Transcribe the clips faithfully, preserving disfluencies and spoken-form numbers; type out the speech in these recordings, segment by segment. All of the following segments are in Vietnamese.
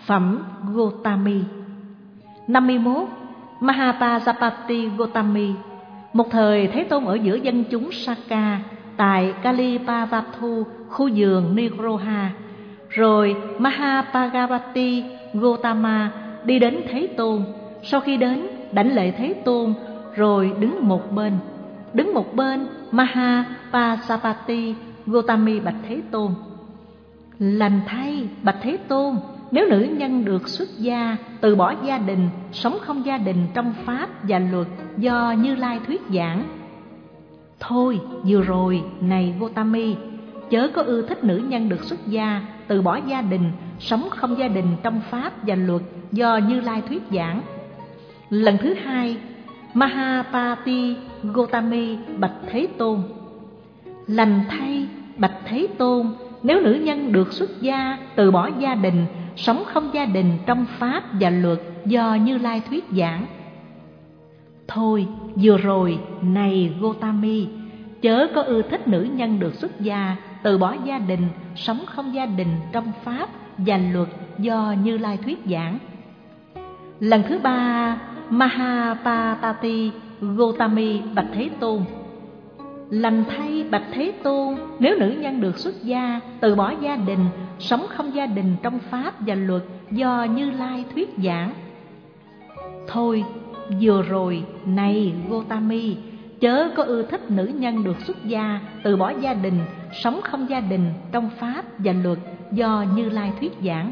Phẩm Gotami. Năm mươi mốt. Mahapajapati Gotami. Một thời Thế Tôn ở giữa dân chúng Saka tại Kalipavathu, khu vườn Nigroha. Rồi Mahapajapati Gotama đi đến Thế Tôn. Sau khi đến, đảnh lễ Thế Tôn, rồi đứng một bên. Đứng một bên, Mahapajapati Gotami bạch Thế Tôn: Lành thay, bạch Thế Tôn, nếu nữ nhân được xuất gia, từ bỏ gia đình, sống không gia đình trong pháp và luật do Như Lai thuyết giảng. Thôi, vừa rồi, này Gotami, chớ có ưa thích nữ nhân được xuất gia, từ bỏ gia đình, sống không gia đình trong pháp và luật do Như Lai thuyết giảng. Lần thứ hai, Mahapati Gotami bạch Thế Tôn: Lành thay, bạch Thế Tôn, nếu nữ nhân được xuất gia, từ bỏ gia đình, sống không gia đình trong pháp và luật do Như Lai thuyết giảng. Thôi, vừa rồi, này Gotami, chớ có ưa thích nữ nhân được xuất gia, từ bỏ gia đình, sống không gia đình trong pháp và luật do Như Lai thuyết giảng. Lần thứ ba, Mahapatati Gotami bạch Thế Tôn: Lành thay, bạch Thế Tôn, nếu nữ nhân được xuất gia, từ bỏ gia đình, sống không gia đình trong pháp và luật do Như Lai thuyết giảng. Thôi, vừa rồi, này Gotami, chớ có ưa thích nữ nhân được xuất gia, từ bỏ gia đình, sống không gia đình trong pháp và luật do Như Lai thuyết giảng.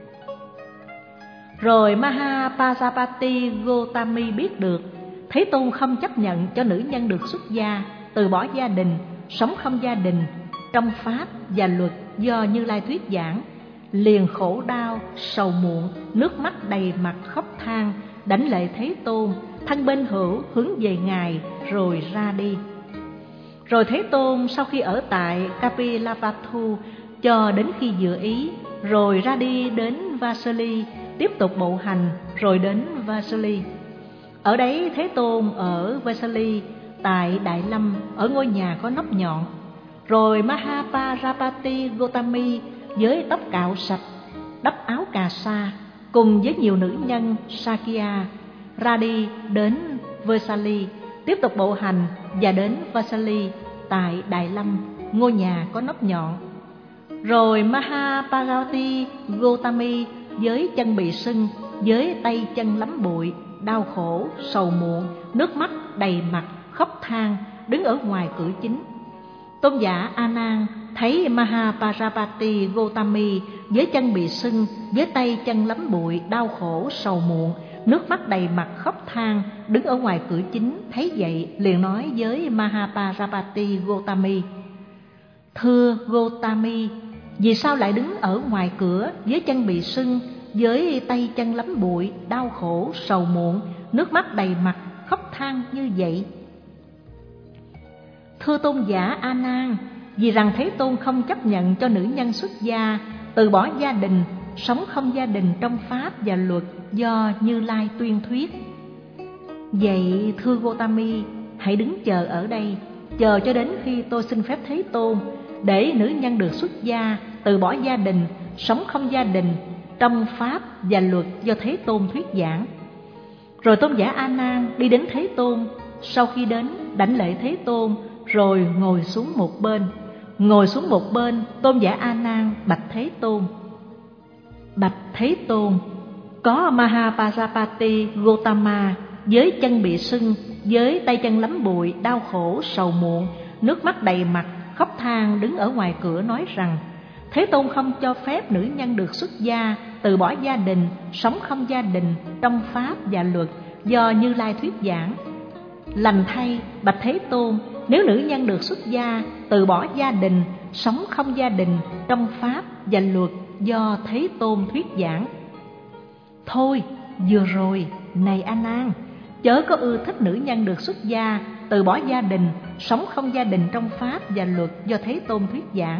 Rồi Mahapajapati Gotami biết được Thế Tôn không chấp nhận cho nữ nhân được xuất gia, từ bỏ gia đình, sống không gia đình trong pháp và luật do Như Lai thuyết giảng, liền khổ đau, sầu muộn, nước mắt đầy mặt khóc than, đảnh lễ Thế Tôn, thân bên hữu hướng về Ngài rồi ra đi. Rồi Thế Tôn sau khi ở tại Kapilavatthu cho đến khi vừa ý, rồi ra đi đến Vasali, tiếp tục bộ hành rồi đến Vasali. Ở đấy Thế Tôn ở Vasali tại Đại Lâm, ở ngôi nhà có nóc nhọn. Rồi Mahapajapati Gotami với tóc cạo sạch, đắp áo cà sa, cùng với nhiều nữ nhân Sakya ra đi đến Vesali, tiếp tục bộ hành và đến Vasali tại Đại Lâm, ngôi nhà có nóc nhọn. Rồi Mahapajapati Gotami với chân bị sưng, với tay chân lấm bụi, đau khổ, sầu muộn, nước mắt đầy mặt, khóc than, đứng ở ngoài cửa chính. Tôn giả A Nan thấy Mahapajapati Gotami với chân bị sưng, với tay chân lấm bụi, đau khổ, sầu muộn, nước mắt đầy mặt, khóc than, đứng ở ngoài cửa chính, thấy vậy liền nói với Mahapajapati Gotami: Thưa Gotami, vì sao lại đứng ở ngoài cửa với chân bị sưng, với tay chân lấm bụi, đau khổ, sầu muộn, nước mắt đầy mặt, khóc than như vậy? Thưa Tôn giả A Nan, vì rằng Thế Tôn không chấp nhận cho nữ nhân xuất gia, từ bỏ gia đình, sống không gia đình trong pháp và luật do Như Lai tuyên thuyết. Vậy thưa Gotami, hãy đứng chờ ở đây, chờ cho đến khi tôi xin phép Thế Tôn, để nữ nhân được xuất gia, từ bỏ gia đình, sống không gia đình trong pháp và luật do Thế Tôn thuyết giảng. Rồi Tôn giả A Nan đi đến Thế Tôn, sau khi đến đảnh lễ Thế Tôn, rồi ngồi xuống một bên. Ngồi xuống một bên, Tôn giả A Nan bạch Thế Tôn: Bạch Thế Tôn, có Mahapajapati Gotama với chân bị sưng, với tay chân lấm bụi, đau khổ, sầu muộn, nước mắt đầy mặt, khóc than, đứng ở ngoài cửa nói rằng Thế Tôn không cho phép nữ nhân được xuất gia, từ bỏ gia đình, sống không gia đình trong pháp và luật do Như Lai thuyết giảng. Lành thay, bạch Thế Tôn, nếu nữ nhân được xuất gia, từ bỏ gia đình, sống không gia đình trong pháp và luật do Thế Tôn thuyết giảng. Thôi, vừa rồi, này A Nan, chớ có ưa thích nữ nhân được xuất gia, từ bỏ gia đình, sống không gia đình trong pháp và luật do Thế Tôn thuyết giảng.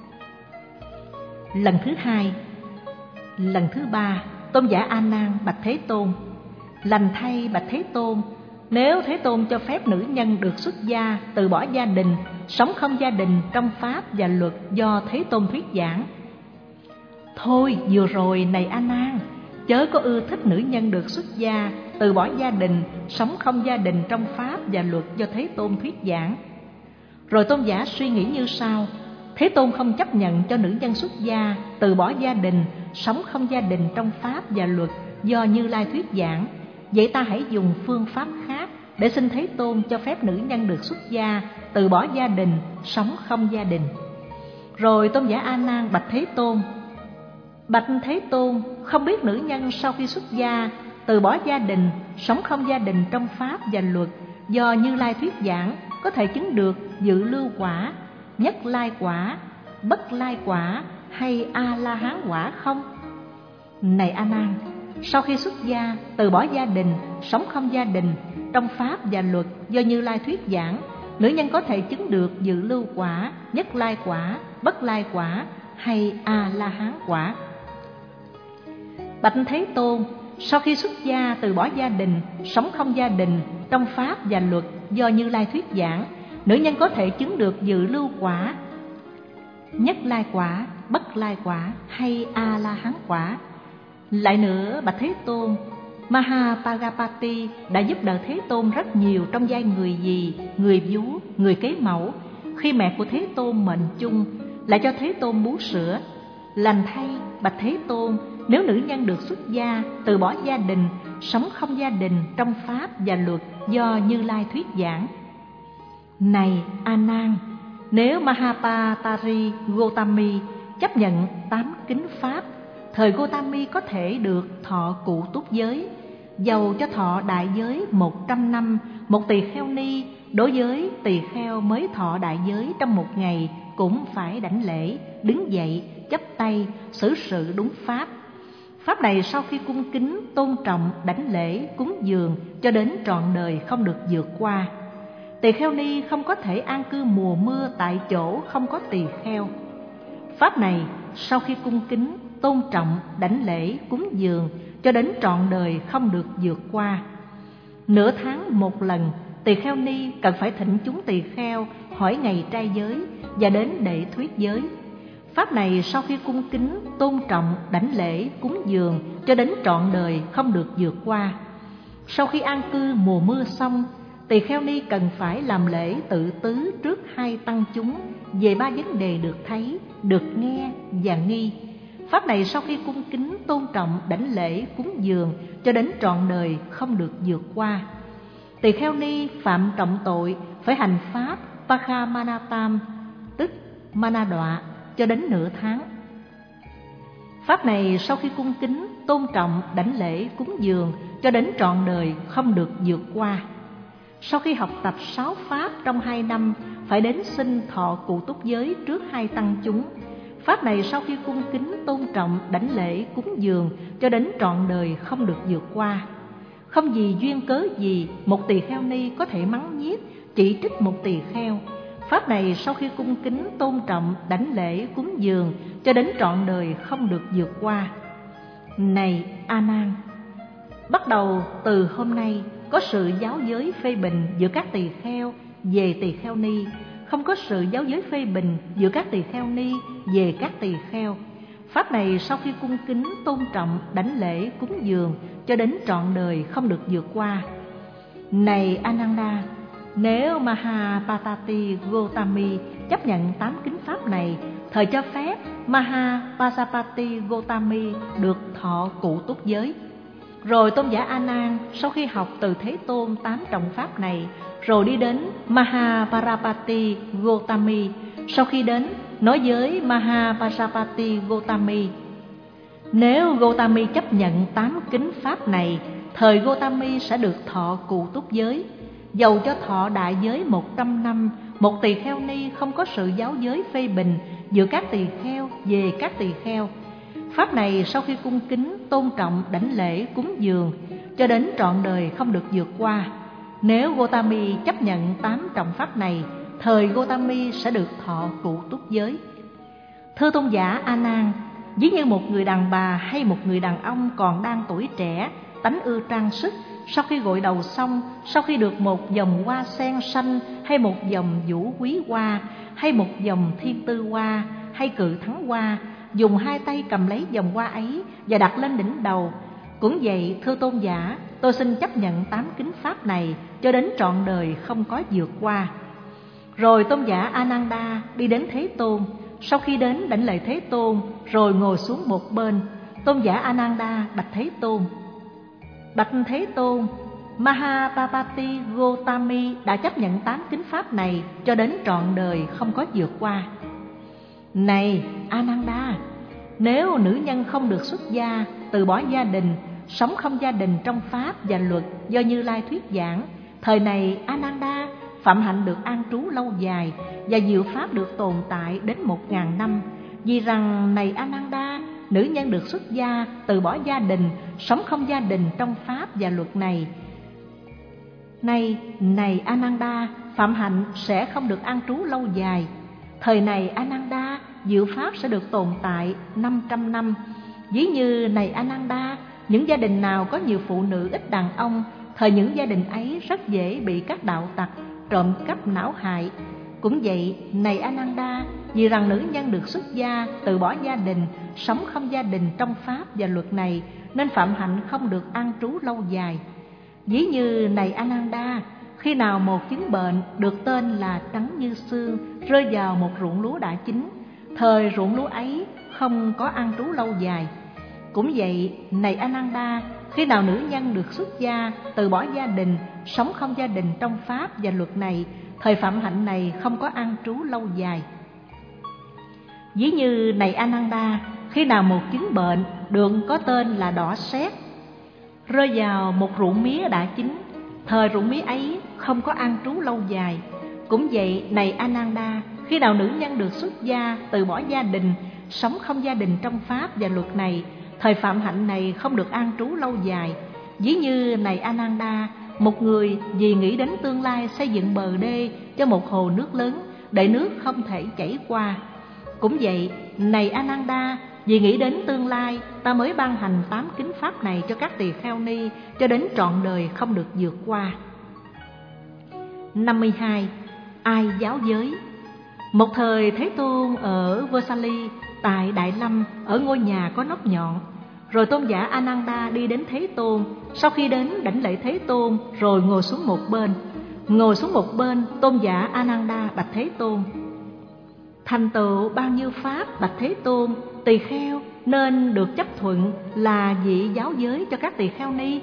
Lần thứ hai. Lần thứ ba, Tôn giả A Nan bạch Thế Tôn: Lành thay, bạch Thế Tôn, nếu Thế Tôn cho phép nữ nhân được xuất gia, từ bỏ gia đình, sống không gia đình trong pháp và luật do Thế Tôn thuyết giảng. Thôi vừa rồi này A Nan, chớ có ưa thích nữ nhân được xuất gia, từ bỏ gia đình, sống không gia đình trong pháp và luật do Thế Tôn thuyết giảng. Rồi tôn giả suy nghĩ như sau: Thế Tôn không chấp nhận cho nữ nhân xuất gia, từ bỏ gia đình, sống không gia đình trong pháp và luật do Như Lai thuyết giảng. Vậy ta hãy dùng phương pháp khác để xin Thế Tôn cho phép nữ nhân được xuất gia, từ bỏ gia đình, sống không gia đình. Rồi tôn giả A Nan bạch Thế Tôn: Bạch Thế Tôn, không biết nữ nhân sau khi xuất gia, từ bỏ gia đình, sống không gia đình trong pháp và luật do Như Lai thuyết giảng, có thể chứng được dự lưu quả, nhất lai quả, bất lai quả hay A La Hán quả không? Này A Nan, sau khi xuất gia, từ bỏ gia đình, sống không gia đình trong pháp và luật do Như Lai thuyết giảng, nữ nhân có thể chứng được dự lưu quả, nhất lai quả, bất lai quả hay A La Hán quả? Bạch Thế Tôn, sau khi xuất gia, từ bỏ gia đình, sống không gia đình trong pháp và luật do Như Lai thuyết giảng, nữ nhân có thể chứng được dự lưu quả, nhất lai quả, bất lai quả hay A La Hán quả? Lại nữa bạch Thế Tôn, Mahapajapati đã giúp đỡ Thế Tôn rất nhiều trong giai người dì, người vú, người kế mẫu. Khi mẹ của Thế Tôn mệnh chung, lại cho Thế Tôn bú sữa. Lành thay bạch Thế Tôn, nếu nữ nhân được xuất gia, từ bỏ gia đình, sống không gia đình trong pháp và luật do Như Lai thuyết giảng. Này A Nan, nếu Mahapatari Gotami chấp nhận tám kính pháp, thời Gotami có thể được thọ cụ túc giới, dầu cho thọ đại giới một trăm năm. Một tỳ kheo ni đối với tỳ kheo mới thọ đại giới trong một ngày cũng phải đảnh lễ, đứng dậy, chắp tay, xử sự đúng pháp. Pháp này sau khi cung kính, tôn trọng, đảnh lễ, cúng dường cho đến trọn đời không được vượt qua. Tỳ kheo ni không có thể an cư mùa mưa tại chỗ không có tỳ kheo. Pháp này sau khi cung kính, tôn trọng, đảnh lễ, cúng dường cho đến trọn đời không được vượt qua. Nửa tháng một lần, tỳ kheo ni cần phải thỉnh chúng tỳ kheo hỏi ngày trai giới và đến để thuyết giới. Pháp này sau khi cung kính, tôn trọng, đảnh lễ, cúng dường cho đến trọn đời không được vượt qua. Sau khi an cư mùa mưa xong, tỳ kheo ni cần phải làm lễ tự tứ trước hai tăng chúng về ba vấn đề được thấy, được nghe và nghi. Pháp này sau khi cung kính, tôn trọng, đảnh lễ, cúng dường cho đến trọn đời không được vượt qua. Tỳ kheo ni phạm trọng tội phải hành pháp Pakhamanatam, tức mana đọa, cho đến nửa tháng. Pháp này sau khi cung kính, tôn trọng, đảnh lễ, cúng dường cho đến trọn đời không được vượt qua. Sau khi học tập sáu pháp trong hai năm, phải đến xin thọ cụ túc giới trước hai tăng chúng. Pháp này sau khi cung kính, tôn trọng, đảnh lễ, cúng dường cho đến trọn đời không được vượt qua. Không vì duyên cớ gì một tỳ kheo ni có thể mắng nhiếc, chỉ trích một tỳ kheo. Pháp này sau khi cung kính, tôn trọng, đảnh lễ, cúng dường cho đến trọn đời không được vượt qua. Này A Nan, bắt đầu từ hôm nay có sự giáo giới phê bình giữa các tỳ kheo về tỳ kheo ni, không có sự giáo giới phê bình giữa các tỳ kheo ni về các tỳ kheo. Pháp này sau khi cung kính, tôn trọng, đảnh lễ, cúng dường cho đến trọn đời không được vượt qua. Này Ananda, nếu Mahapatati Gotami chấp nhận tám kính pháp này, thời cho phép Mahapajapati Gotami được thọ cụ túc giới. Rồi tôn giả A Nan sau khi học từ Thế Tôn tám trọng pháp này, rồi đi đến Mahaparapati Gotami. Sau khi đến, nói với Mahapajapati Gotami: nếu Gotami chấp nhận tám kính pháp này, thời Gotami sẽ được thọ cụ túc giới, dầu cho thọ đại giới một trăm năm. Một tỳ kheo ni không có sự giáo giới phê bình giữa các tỳ kheo về các tỳ kheo. Pháp này sau khi cung kính, tôn trọng, đảnh lễ, cúng dường cho đến trọn đời không được vượt qua. Nếu Gotami chấp nhận tám trọng pháp này, thời Gotami sẽ được thọ cụ túc giới. Thưa tôn giả A Nan, ví như một người đàn bà hay một người đàn ông còn đang tuổi trẻ, tánh ưa trang sức, sau khi gội đầu xong, sau khi được một dòng hoa sen xanh hay một dòng vũ quý hoa hay một dòng thiên tư hoa hay cự thắng hoa dùng hai tay cầm lấy vòng hoa ấy và đặt lên đỉnh đầu. Cũng vậy, thưa tôn giả, tôi xin chấp nhận tám kính pháp này cho đến trọn đời không có vượt qua. Rồi tôn giả Ananda đi đến Thế Tôn. Sau khi đến đảnh lễ Thế Tôn rồi ngồi xuống một bên, tôn giả Ananda bạch Thế Tôn: Bạch Thế Tôn, Mahapapati Gotami đã chấp nhận tám kính pháp này cho đến trọn đời không có vượt qua. Này Ananda, nếu nữ nhân không được xuất gia, từ bỏ gia đình, sống không gia đình trong pháp và luật do Như Lai thuyết giảng, thời này Ananda, phạm hạnh được an trú lâu dài và diệu pháp được tồn tại đến một ngàn năm. Vì rằng này Ananda, nữ nhân được xuất gia, từ bỏ gia đình, sống không gia đình trong pháp và luật này. Này, này Ananda, phạm hạnh sẽ không được an trú lâu dài. Thời này Ananda, diệu pháp sẽ được tồn tại năm trăm năm. Ví như này Ananda, những gia đình nào có nhiều phụ nữ ít đàn ông, thời những gia đình ấy rất dễ bị các đạo tặc trộm cắp não hại. Cũng vậy, này Ananda, vì rằng nữ nhân được xuất gia, từ bỏ gia đình, sống không gia đình trong pháp và luật này, nên phạm hạnh không được an trú lâu dài. Ví như này Ananda, khi nào một chứng bệnh được tên là trắng như xương rơi vào một ruộng lúa đã chín, thời ruộng lúa ấy không có an trú lâu dài. Cũng vậy, này Ananda, khi nào nữ nhân được xuất gia, từ bỏ gia đình, sống không gia đình trong pháp và luật này, thời phạm hạnh này không có an trú lâu dài. Ví như này Ananda, khi nào một chứng bệnh được có tên là đỏ sét rơi vào một ruộng mía đã chín, thời ruộng mía ấy không có an trú lâu dài. Cũng vậy, này Ananda, khi nào nữ nhân được xuất gia, từ bỏ gia đình, sống không gia đình trong pháp và luật này, thời phạm hạnh này không được an trú lâu dài. Ví như này Ananda, một người vì nghĩ đến tương lai xây dựng bờ đê cho một hồ nước lớn để nước không thể chảy qua. Cũng vậy, này Ananda, vì nghĩ đến tương lai, ta mới ban hành tám kính pháp này cho các tỳ kheo ni cho đến trọn đời không được vượt qua. năm mươi hai. Ai giáo giới? Một thời Thế Tôn ở Vesali tại Đại Lâm, ở ngôi nhà có nóc nhọn. Rồi tôn giả Ananda đi đến Thế Tôn. Sau khi đến đảnh lễ Thế Tôn rồi ngồi xuống một bên. Ngồi xuống một bên, tôn giả Ananda bạch Thế Tôn: Thành tựu bao nhiêu pháp bạch Thế Tôn, tỳ kheo nên được chấp thuận là vị giáo giới cho các tỳ kheo ni?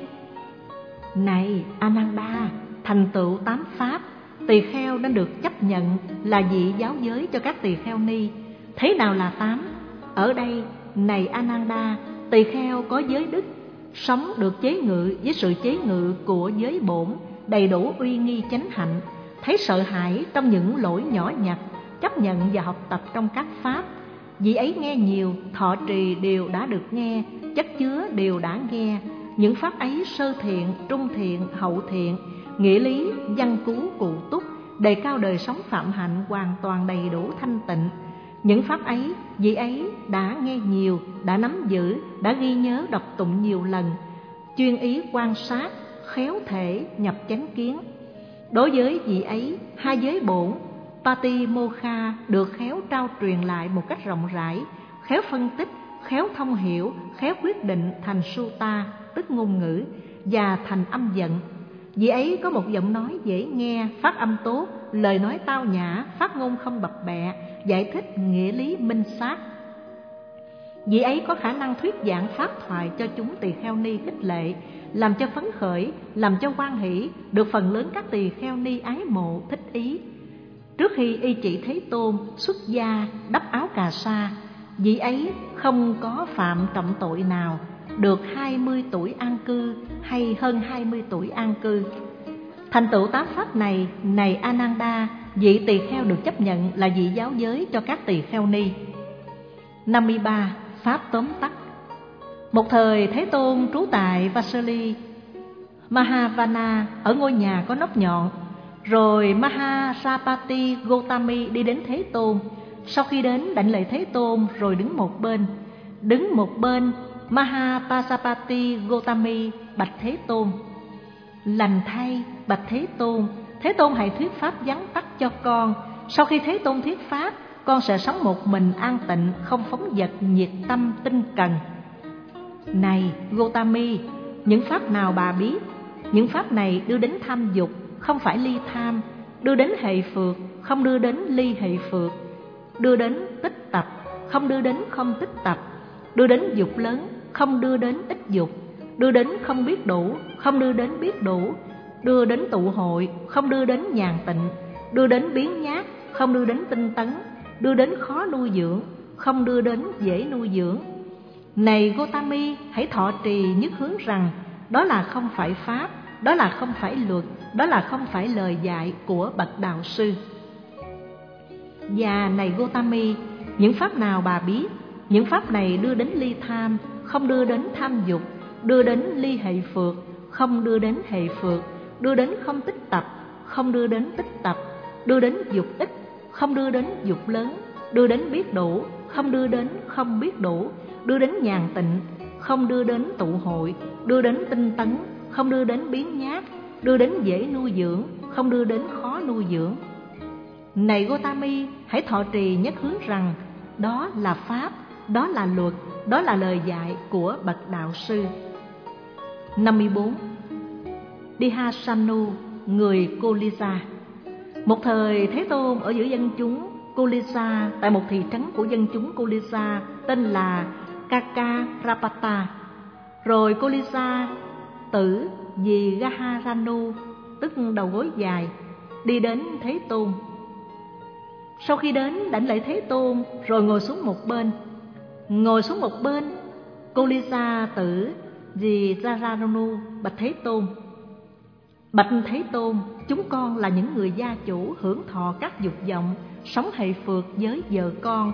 Này Ananda, thành tựu tám pháp, tỳ kheo nên được chấp nhận là vị giáo giới cho các tỳ kheo ni. Thế nào là tám? Ở đây, này Ananda, tỳ kheo có giới đức, sống được chế ngự với sự chế ngự của giới bổn, đầy đủ uy nghi chánh hạnh, thấy sợ hãi trong những lỗi nhỏ nhặt, chấp nhận và học tập trong các pháp. Vị ấy nghe nhiều, thọ trì đều đã được nghe, chất chứa đều đã nghe. Những pháp ấy sơ thiện, trung thiện, hậu thiện, nghĩa lý, văn cú, cụ túc, đề cao đời sống phạm hạnh hoàn toàn đầy đủ thanh tịnh. Những pháp ấy, vị ấy đã nghe nhiều, đã nắm giữ, đã ghi nhớ đọc tụng nhiều lần, chuyên ý quan sát, khéo thể nhập chánh kiến. Đối với vị ấy, hai giới bổn Patimokha được khéo trao truyền lại một cách rộng rãi, khéo phân tích, khéo thông hiểu, khéo quyết định thành sutta, tức ngôn ngữ, và thành âm vận. Vị ấy có một giọng nói dễ nghe, phát âm tốt, lời nói tao nhã, phát ngôn không bập bẹ, giải thích nghĩa lý minh xác. Vị ấy có khả năng thuyết giảng pháp thoại cho chúng tỳ kheo ni khích lệ, làm cho phấn khởi, làm cho hoan hỷ, được phần lớn các tỳ kheo ni ái mộ thích ý. Trước khi y chỉ Thế Tôn xuất gia đắp áo cà sa, vị ấy không có phạm trọng tội nào, được hai mươi tuổi an cư hay hơn hai mươi tuổi an cư. Thành tựu tám pháp này, này Ananda, vị tỳ kheo được chấp nhận là vị giáo giới cho các tỳ kheo ni. năm mươi ba. Pháp tóm tắt. Một thời Thế Tôn trú tại Vasali Mahavana, ở ngôi nhà có nóc nhọn. Rồi Mahasapati Gotami đi đến Thế Tôn. Sau khi đến đảnh lễ Thế Tôn rồi đứng một bên. Đứng một bên, Mahapasapati Gotami bạch Thế Tôn: Lành thay, bạch Thế Tôn, Thế Tôn hãy thuyết pháp vắn tắt cho con. Sau khi Thế Tôn thuyết pháp, con sẽ sống một mình an tịnh, không phóng dật, nhiệt tâm, tinh cần. Này Gotami, những pháp nào bà biết, những pháp này đưa đến tham dục, không phải ly tham, đưa đến hệ phược, không đưa đến ly hệ phược, đưa đến tích tập, không đưa đến không tích tập, đưa đến dục lớn, không đưa đến ít dục, đưa đến không biết đủ, không đưa đến biết đủ, đưa đến tụ hội, không đưa đến nhàn tịnh, đưa đến biến nhát, không đưa đến tinh tấn, đưa đến khó nuôi dưỡng, không đưa đến dễ nuôi dưỡng. Này Gotami, hãy thọ trì nhất hướng rằng đó là không phải pháp, đó là không phải luật, đó là không phải lời dạy của bậc đạo sư. Và này Gotami, những pháp nào bà biết, những pháp này đưa đến ly tham, không đưa đến tham dục, đưa đến ly hệ phược, không đưa đến hệ phược, đưa đến không tích tập, không đưa đến tích tập, đưa đến dục ít, không đưa đến dục lớn, đưa đến biết đủ, không đưa đến không biết đủ, đưa đến nhàn tịnh, không đưa đến tụ hội, đưa đến tinh tấn, không đưa đến biến nhát, đưa đến dễ nuôi dưỡng, không đưa đến khó nuôi dưỡng. Này Gotami, hãy thọ trì nhất hướng rằng đó là pháp, đó là luật, đó là lời dạy của bậc đạo sư. năm mươi bốn. Dihasanu, người Kulisa. Một thời Thế Tôn ở giữa dân chúng Kulisa, tại một thị trấn của dân chúng Kulisa tên là Kakarapata. Rồi Kulisa tử vì Gaharanu, tức đầu gối dài, đi đến Thế Tôn. Sau khi đến đảnh lễ Thế Tôn, rồi ngồi xuống một bên. Ngồi xuống một bên, Kulisa tử vì Gaharanu bạch Thế Tôn: Bạch Thế Tôn, chúng con là những người gia chủ hưởng thọ các dục vọng, sống hệ phược với vợ con,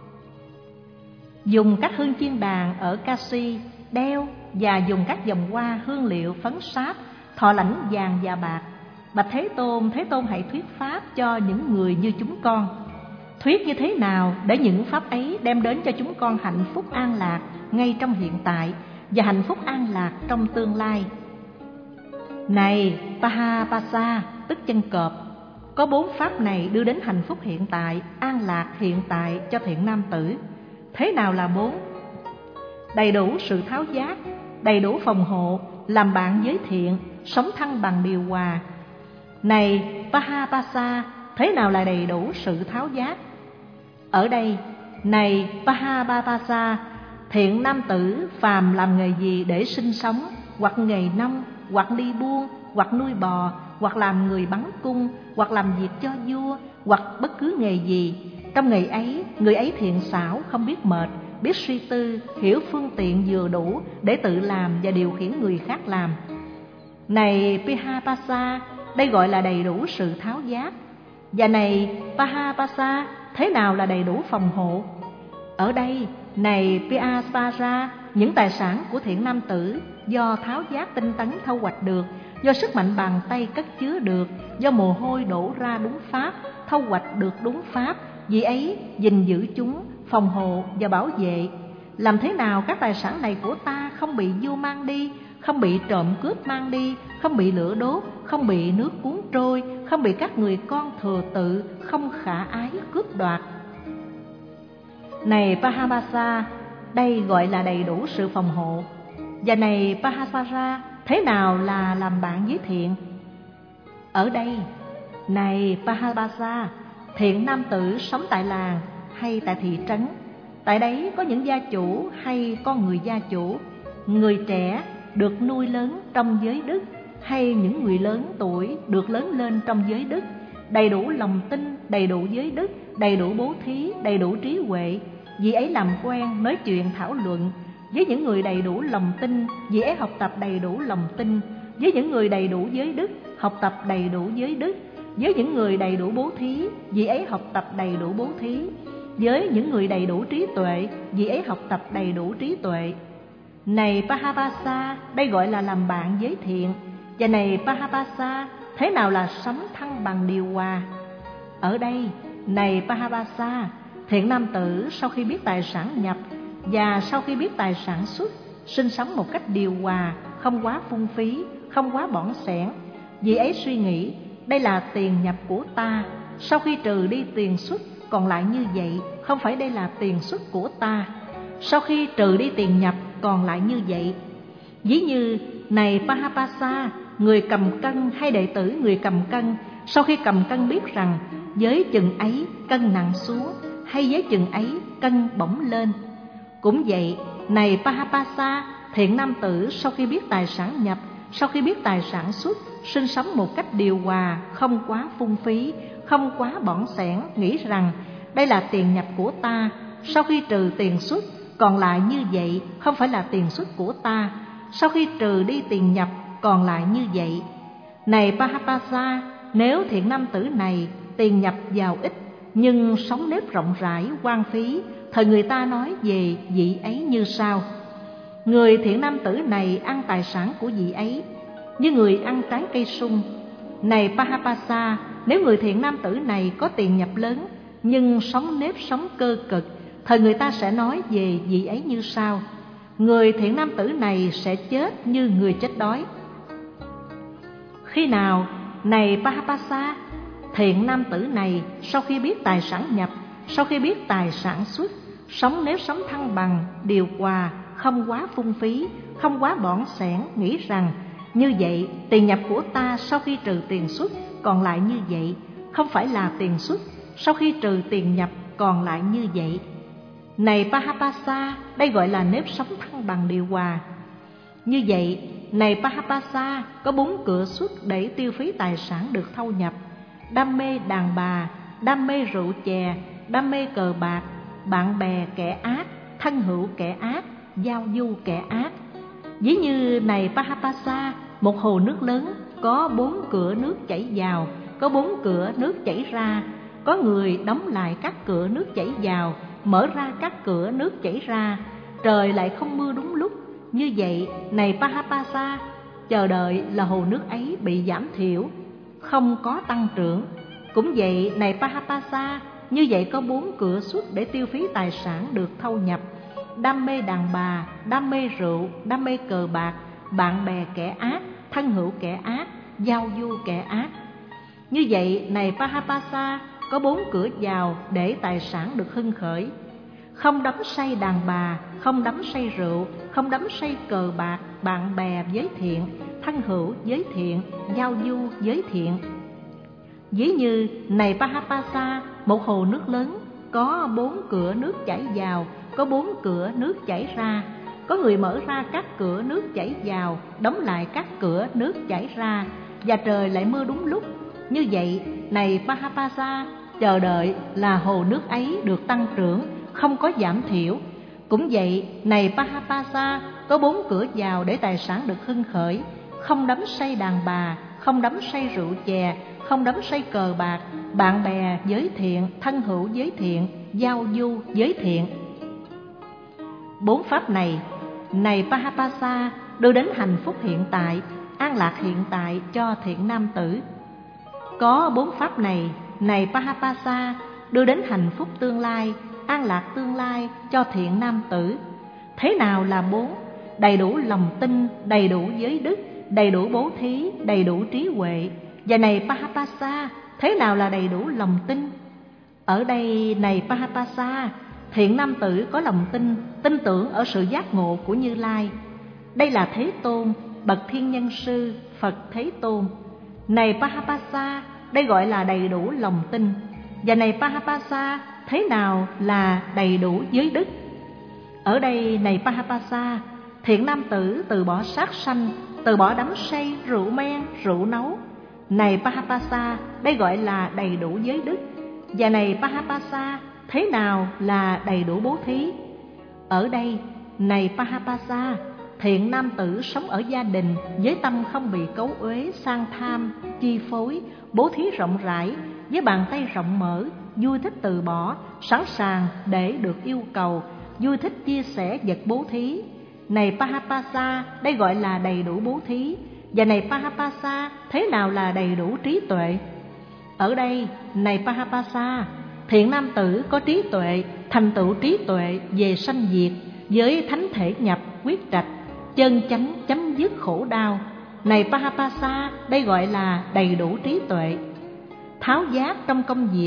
dùng các hương chiên đàn ở Kashi đeo và dùng các vòng hoa hương liệu phấn sáp, thọ lãnh vàng và bạc. Bạch Thế Tôn, Thế Tôn hãy thuyết pháp cho những người như chúng con. Thuyết như thế nào để những pháp ấy đem đến cho chúng con hạnh phúc an lạc ngay trong hiện tại và hạnh phúc an lạc trong tương lai. Này Pahapasa, tức chân cọp, có bốn pháp này đưa đến hạnh phúc hiện tại, an lạc hiện tại cho thiện nam tử. Thế nào là bốn? Đầy đủ sự tháo giác, đầy đủ phòng hộ, làm bạn với thiện, sống thăng bằng điều hòa. Này Pahapasa, thế nào là đầy đủ sự tháo giác? Ở đây, này Pahapasa, thiện nam tử phàm làm nghề gì để sinh sống, hoặc nghề nông, hoặc đi buôn, hoặc nuôi bò, hoặc làm người bắn cung, hoặc làm việc cho vua, hoặc bất cứ nghề gì. Trong nghề ấy, người ấy thiện xảo, không biết mệt, biết suy tư, hiểu phương tiện vừa đủ để tự làm và điều khiển người khác làm. Này Pahapasa, đây gọi là đầy đủ sự tháo giác. Và này Pahapasa, thế nào là đầy đủ phòng hộ? Ở đây, này Pahapasa, những tài sản của thiện nam tử do tháo giác tinh tấn thâu hoạch được, do sức mạnh bàn tay cất chứa được, do mồ hôi đổ ra đúng pháp, thâu hoạch được đúng pháp, vì ấy gìn giữ chúng, phòng hộ và bảo vệ. Làm thế nào các tài sản này của ta không bị vua mang đi, không bị trộm cướp mang đi, không bị lửa đốt, không bị nước cuốn trôi, không bị các người con thừa tự không khả ái cướp đoạt? Này Pahapasa, đây gọi là đầy đủ sự phòng hộ. Và này Pahapasa, thế nào là làm bạn với thiện? Ở đây, này Pahapasa, thiện nam tử sống tại làng hay tại thị trấn, tại đấy có những gia chủ hay con người gia chủ, người trẻ được nuôi lớn trong giới đức, hay những người lớn tuổi được lớn lên trong giới đức, đầy đủ lòng tin, đầy đủ giới đức, đầy đủ bố thí, đầy đủ trí huệ. Vì ấy làm quen nói chuyện thảo luận với những người đầy đủ lòng tin, vì ấy học tập đầy đủ lòng tin. Với những người đầy đủ giới đức, học tập đầy đủ giới đức. Với những người đầy đủ bố thí, vì ấy học tập đầy đủ bố thí. Với những người đầy đủ trí tuệ, vì ấy học tập đầy đủ trí tuệ. Này Pahapasa, đây gọi là làm bạn với thiện. Và này Pahapasa, thế nào là sống thăng bằng điều hòa? Ở đây, này Pahapasa, thiện nam tử sau khi biết tài sản nhập và sau khi biết tài sản xuất, sinh sống một cách điều hòa, không quá phung phí, không quá bỏng sẻn. Vì ấy suy nghĩ, đây là tiền nhập của ta, sau khi trừ đi tiền xuất còn lại như vậy, không phải đây là tiền xuất của ta. Sau khi trừ đi tiền nhập còn lại như vậy. Ví như này Pahapasa, người cầm cân hay đệ tử người cầm cân, sau khi cầm cân biết rằng với chừng ấy cân nặng xuống, hay với chừng ấy cân bỗng lên. Cũng vậy, này Pahapasa, thiện nam tử sau khi biết tài sản nhập, sau khi biết tài sản xuất, sinh sống một cách điều hòa, không quá phung phí, không quá bỏng sẻn, nghĩ rằng đây là tiền nhập của ta. Sau khi trừ tiền xuất còn lại như vậy, không phải là tiền xuất của ta. Sau khi trừ đi tiền nhập còn lại như vậy. Này Pahapasa, nếu thiện nam tử này tiền nhập vào ít, nhưng sống nếp rộng rãi, hoang phí, thời người ta nói về vị ấy như sau: người thiện nam tử này ăn tài sản của vị ấy như người ăn trái cây sung. Này Pahapasa, nếu người thiện nam tử này có tiền nhập lớn, nhưng sống nếp sống cơ cực, thời người ta sẽ nói về vị ấy như sau: người thiện nam tử này sẽ chết như người chết đói. Khi nào? Này Pahapasa, thiện nam tử này sau khi biết tài sản nhập, sau khi biết tài sản xuất, sống nếp sống thăng bằng, điều hòa, không quá phung phí, không quá bỏng sẻn, nghĩ rằng như vậy tiền nhập của ta sau khi trừ tiền xuất còn lại như vậy, không phải là tiền xuất, sau khi trừ tiền nhập còn lại như vậy. Này Pahapasa, đây gọi là nếp sống thăng bằng điều hòa. Như vậy, này Pahapasa, có bốn cửa xuất để tiêu phí tài sản được thâu nhập: đam mê đàn bà, đam mê rượu chè, đam mê cờ bạc, bạn bè kẻ ác, thân hữu kẻ ác, giao du kẻ ác. Ví như này Pahapasa, một hồ nước lớn có bốn cửa nước chảy vào, có bốn cửa nước chảy ra. Có người đóng lại các cửa nước chảy vào, mở ra các cửa nước chảy ra. Trời lại không mưa đúng lúc. Như vậy, này Pahapasa, chờ đợi là hồ nước ấy bị giảm thiểu, không có tăng trưởng. Cũng vậy, này Pahapasa, như vậy có bốn cửa xuất để tiêu phí tài sản được thâu nhập: đam mê đàn bà, đam mê rượu, đam mê cờ bạc, bạn bè kẻ ác, thân hữu kẻ ác, giao du kẻ ác. Như vậy, này Pahapasa, có bốn cửa vào để tài sản được hưng khởi: không đắm say đàn bà, không đắm say rượu, không đắm say cờ bạc, bạn bè giới thiện, thân hữu giới thiện, giao du giới thiện. Ví như này Pahapasa, một hồ nước lớn có bốn cửa nước chảy vào, có bốn cửa nước chảy ra. Có người mở ra các cửa nước chảy vào, đóng lại các cửa nước chảy ra, và trời lại mưa đúng lúc. Như vậy, này Pahapasa, chờ đợi là hồ nước ấy được tăng trưởng, không có giảm thiểu. Cũng vậy, này Pahapasa, có bốn cửa vào để tài sản được hưng khởi: không đắm say đàn bà, không đắm say rượu chè, không đắm say cờ bạc, bạn bè giới thiện, thân hữu giới thiện, giao du giới thiện. Bốn pháp này, này Pahapasa, đưa đến hạnh phúc hiện tại, an lạc hiện tại cho thiện nam tử. Có bốn pháp này, này Pahapasa, đưa đến hạnh phúc tương lai, an lạc tương lai cho thiện nam tử. Thế nào là bốn? Đầy đủ lòng tin, đầy đủ giới đức, đầy đủ bố thí, đầy đủ trí huệ. Và này Pahapasa, thế nào là đầy đủ lòng tin? Ở đây, này Pahapasa, thiện nam tử có lòng tin, tin tưởng ở sự giác ngộ của Như Lai. Đây là Thế Tôn, bậc thiên nhân sư, Phật Thế Tôn. Này Pahapasa, đây gọi là đầy đủ lòng tin. Và này Pahapasa, thế nào là đầy đủ giới đức? Ở đây, này Pahapasa, thiện nam tử từ bỏ sát sanh, từ bỏ đắm say, rượu men, rượu nấu. Này Pahapasa, đây gọi là đầy đủ giới đức. Và này Pahapasa, thế nào là đầy đủ bố thí? Ở đây, này Pahapasa, thiện nam tử sống ở gia đình với tâm không bị cấu uế, sang tham, chi phối, bố thí rộng rãi, với bàn tay rộng mở, vui thích từ bỏ, sẵn sàng để được yêu cầu, vui thích chia sẻ vật bố thí. Này Pahapasa, đây gọi là đầy đủ bố thí. Và này Pahapasa, thế nào là đầy đủ trí tuệ? Ở đây, này Pahapasa, thiện nam tử có trí tuệ, thành tựu trí tuệ về sanh diệt, với thánh thể nhập, quyết trạch, chân chánh chấm dứt khổ đau. Này Pahapasa, đây gọi là đầy đủ trí tuệ. Tháo giác trong công việc,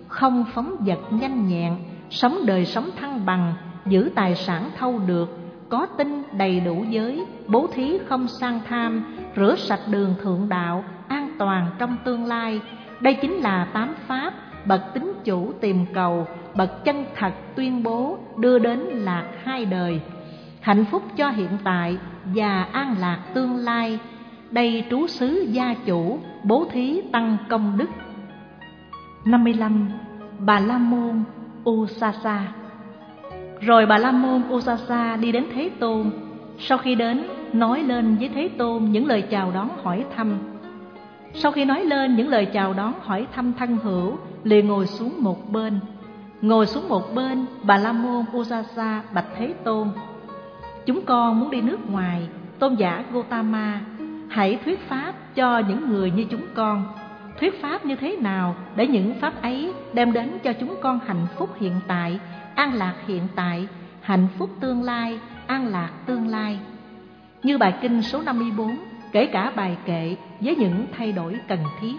không phóng dật nhanh nhẹn, sống đời sống thăng bằng, giữ tài sản thâu được, có tinh đầy đủ giới, bố thí không sang tham, rửa sạch đường thượng đạo, an toàn trong tương lai. Đây chính là tám pháp bậc tín chủ tìm cầu, bậc chân thật tuyên bố, đưa đến lạc hai đời, hạnh phúc cho hiện tại và an lạc tương lai. Đây trú xứ gia chủ, bố thí tăng công đức. năm mươi lăm. Bà La Môn Usasa. Rồi Bà La Môn Usasa đi đến Thế Tôn. Sau khi đến, nói lên với Thế Tôn những lời chào đón hỏi thăm. Sau khi nói lên những lời chào đón hỏi thăm thân hữu, liền ngồi xuống một bên. Ngồi xuống một bên, Bà La Môn Usasa bạch Thế Tôn: chúng con muốn đi nước ngoài, tôn giả Gotama, hãy thuyết pháp cho những người như chúng con. Thuyết pháp như thế nào để những pháp ấy đem đến cho chúng con hạnh phúc hiện tại, an lạc hiện tại, hạnh phúc tương lai, an lạc tương lai. Như bài kinh số năm mươi bốn, kể cả bài kệ với những thay đổi cần thiết.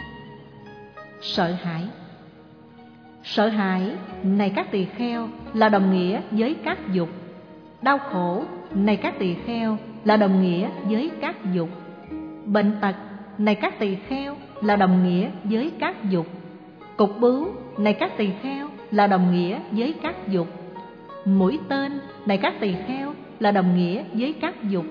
Sợ hãi. Sợ hãi, này các tỳ kheo, là đồng nghĩa với các dục. Đau khổ, này các tỳ kheo, là đồng nghĩa với các dục. Bệnh tật, này các tỳ kheo, là đồng nghĩa với các dục. Cục bướu, này các tỳ kheo, là đồng nghĩa với các dục. Mũi tên, này các tỳ kheo, là đồng nghĩa với các dục.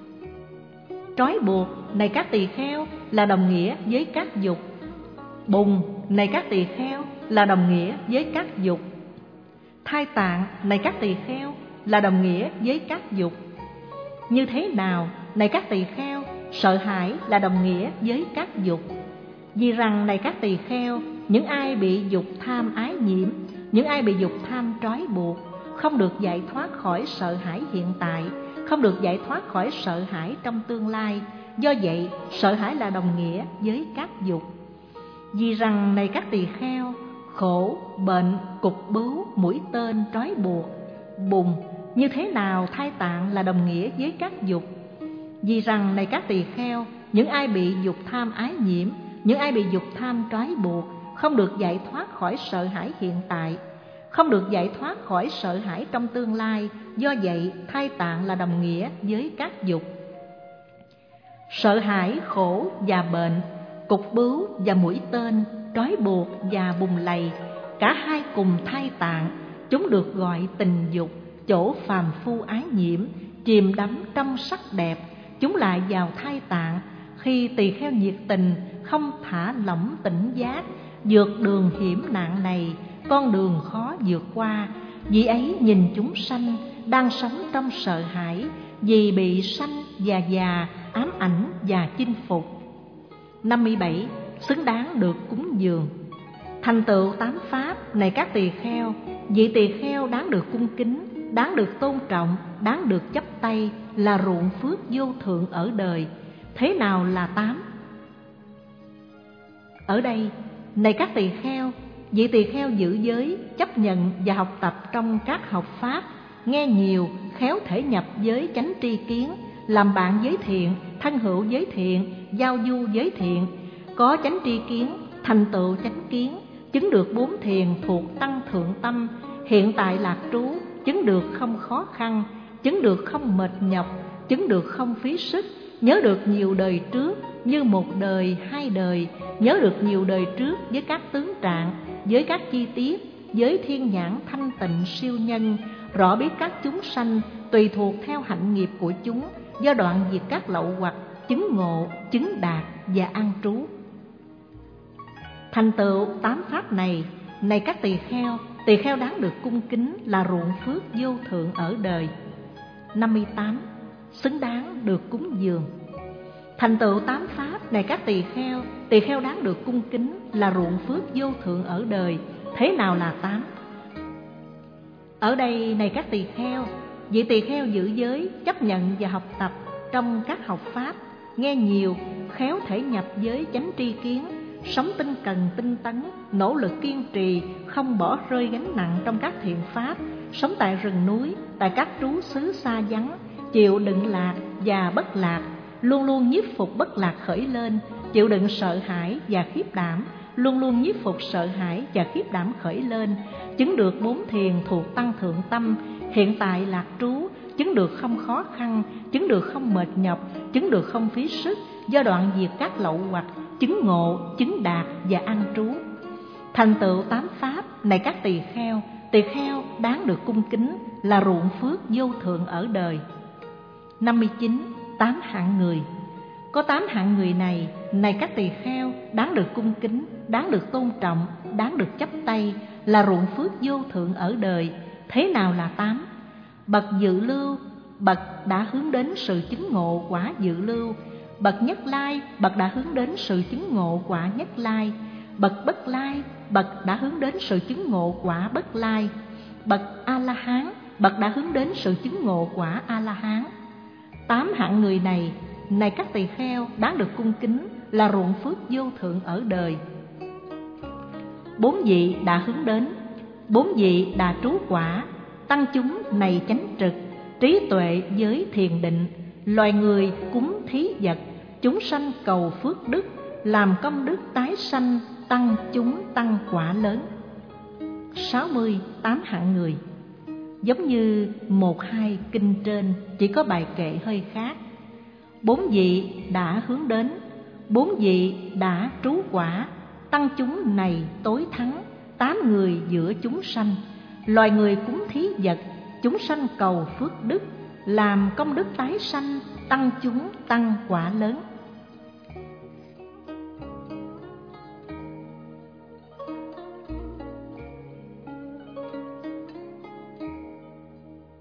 Trói buộc, này các tỳ kheo, là đồng nghĩa với các dục. Bùn, này các tỳ kheo, là đồng nghĩa với các dục. Thai tạng, này các tỳ kheo, là đồng nghĩa với các dục. Như thế nào, này các tỳ kheo, sợ hãi là đồng nghĩa với các dục? Vì rằng, này các tỳ kheo, những ai bị dục tham ái nhiễm, những ai bị dục tham trói buộc, không được giải thoát khỏi sợ hãi hiện tại, không được giải thoát khỏi sợ hãi trong tương lai. Do vậy, sợ hãi là đồng nghĩa với các dục. Vì rằng, này các tỳ kheo, khổ, bệnh, cục bướu, mũi tên, trói buộc, bùn, như thế nào thai tạng là đồng nghĩa với các dục? Vì rằng, này các tỳ kheo, những ai bị dục tham ái nhiễm, những ai bị dục tham trói buộc, không được giải thoát khỏi sợ hãi hiện tại, không được giải thoát khỏi sợ hãi trong tương lai. Do vậy, thai tạng là đồng nghĩa với các dục. Sợ hãi, khổ và bệnh, cục bướu và mũi tên, trói buộc và bùn lầy, cả hai cùng thai tạng, chúng được gọi tình dục, chỗ phàm phu ái nhiễm, chìm đắm trong sắc đẹp. Chúng lại vào thai tạng khi tỳ kheo nhiệt tình, không thả lỏng tỉnh giác, vượt đường hiểm nạn này, con đường khó vượt qua. Vì ấy nhìn chúng sanh đang sống trong sợ hãi, vì bị sanh và già ám ảnh và chinh phục. năm mươi bảy. Xứng đáng được cúng dường. Thành tựu tám pháp, này các tỳ kheo, vị tỳ kheo đáng được cung kính, đáng được tôn trọng, đáng được chắp tay, là ruộng phước vô thượng ở đời. Thế nào là tám? Ở đây, này các tỳ kheo, vị tỳ kheo giữ giới, chấp nhận và học tập trong các học pháp, nghe nhiều, khéo thể nhập giới chánh tri kiến, làm bạn giới thiện, thân hữu giới thiện, giao du giới thiện, có chánh tri kiến, thành tựu chánh kiến, chứng được bốn thiền thuộc tăng thượng tâm, hiện tại lạc trú, chứng được không khó khăn, chứng được không mệt nhọc, chứng được không phí sức, nhớ được nhiều đời trước như một đời, hai đời, nhớ được nhiều đời trước với các tướng trạng, với các chi tiết, với thiên nhãn thanh tịnh siêu nhân, rõ biết các chúng sanh tùy thuộc theo hạnh nghiệp của chúng, do đoạn diệt các lậu hoặc, chứng ngộ, chứng đạt và an trú. Thành tựu tám pháp này, này các tỳ kheo, tỳ kheo đáng được cung kính, là ruộng phước vô thượng ở đời. năm mươi tám. Xứng đáng được cúng dường. Thành tựu tám pháp, này các tỳ kheo, tỳ kheo đáng được cung kính, là ruộng phước vô thượng ở đời. Thế nào là tám? Ở đây, này các tỳ kheo, vị tỳ kheo giữ giới, chấp nhận và học tập trong các học pháp, nghe nhiều, khéo thể nhập giới chánh tri kiến, sống tinh cần tinh tấn, nỗ lực kiên trì, không bỏ rơi gánh nặng trong các thiện pháp, sống tại rừng núi, tại các trú xứ xa vắng, chịu đựng lạc và bất lạc, luôn luôn nhiếp phục bất lạc khởi lên, chịu đựng sợ hãi và khiếp đảm, luôn luôn nhiếp phục sợ hãi và khiếp đảm khởi lên, chứng được bốn thiền thuộc tăng thượng tâm, hiện tại lạc trú, chứng được không khó khăn, chứng được không mệt nhọc, chứng được không phí sức, do đoạn diệt các lậu hoặc, chứng ngộ, chứng đạt và an trú. Thành tựu tám pháp này các tỳ kheo, tỳ kheo đáng được cung kính, là ruộng phước vô thượng ở đời. Năm mươi chín. Tám hạng người. Có tám hạng người này, này các tỳ kheo, đáng được cung kính, đáng được tôn trọng, đáng được chắp tay, là ruộng phước vô thượng ở đời. Thế nào là tám? Bậc dự lưu, bậc đã hướng đến sự chứng ngộ quả dự lưu. Bậc nhất lai, bậc đã hướng đến sự chứng ngộ quả nhất lai. Bậc bất lai, bậc đã hướng đến sự chứng ngộ quả bất lai. Bậc A-la-hán, bậc đã hướng đến sự chứng ngộ quả A-la-hán. Tám hạng người này, này các tỳ kheo, đáng được cung kính, là ruộng phước vô thượng ở đời. Bốn vị đã hướng đến. Bốn vị đã trú quả, tăng chúng này chánh trực, trí tuệ với thiền định, loài người cúng thí vật, chúng sanh cầu phước đức, làm công đức tái sanh, tăng chúng tăng quả lớn. Sáu mươi. Tám hạng người. Giống như một hai kinh trên, chỉ có bài kệ hơi khác. Bốn vị đã hướng đến, bốn vị đã trú quả, tăng chúng này tối thắng, tám người giữa chúng sanh, loài người cúng thí vật, chúng sanh cầu phước đức, làm công đức tái sanh, tăng chúng tăng quả lớn.